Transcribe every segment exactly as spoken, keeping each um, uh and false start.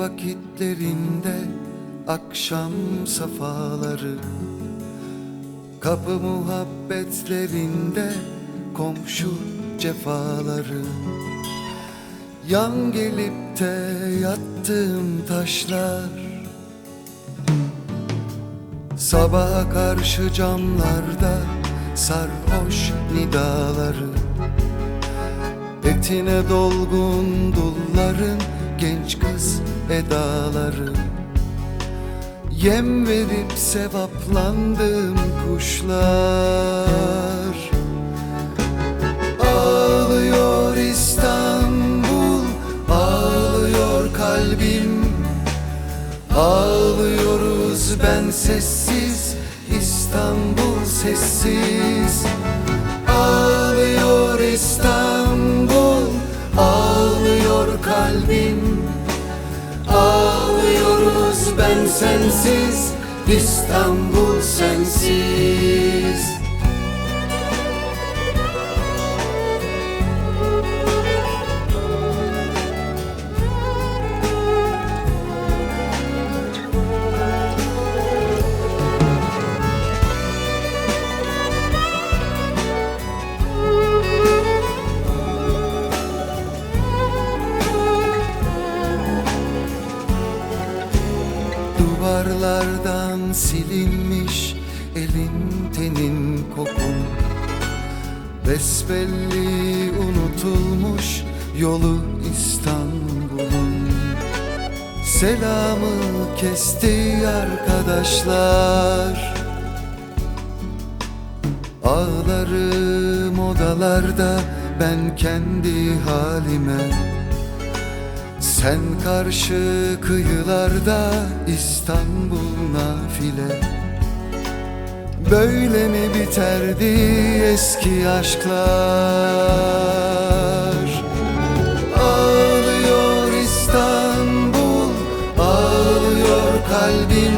vakitlerinde akşam safaları, kapı muhabbetlerinde komşu cefaları, yan gelip de yattığım taşlar, sabaha karşı camlarda sarhoş nidaları, etine dolgun dulların genç kız edaları, yem verip sevaplandığım kuşlar. Ağlıyor İstanbul, ağlıyor kalbim, ağlıyoruz ben sessiz, İstanbul sessiz. Ağlıyor İstanbul, ağlıyor kalbim, ağlıyoruz ben sensiz, İstanbul sensiz. Duvarlardan silinmiş elin tenin kokun, besbelli unutulmuş yolu İstanbul'un. Selamı kesti arkadaşlar, ağlarım odalarda ben kendi halime. Sen karşı kıyılarda İstanbul nafile. Böyle mi biterdi eski aşklar? Ağlıyor İstanbul, ağlıyor kalbim,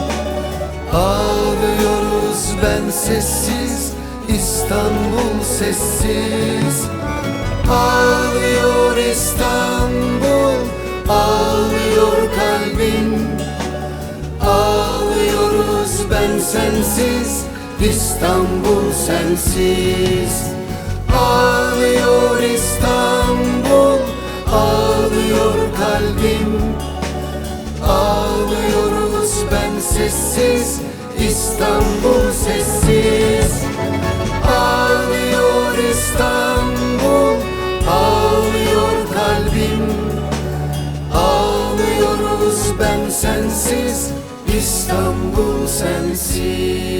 ağlıyoruz ben sessiz, İstanbul sessiz. Ağlıyor İstanbul, ağlıyor kalbim, ağlıyoruz ben sensiz, İstanbul sensiz. Ağlıyor İstanbul, ağlıyor kalbim, ağlıyoruz ben sessiz, İstanbul sessiz. Ağlıyor İstanbul, ağlıyor kalbim, ağlıyoruz ben sensiz, İstanbul sensiz.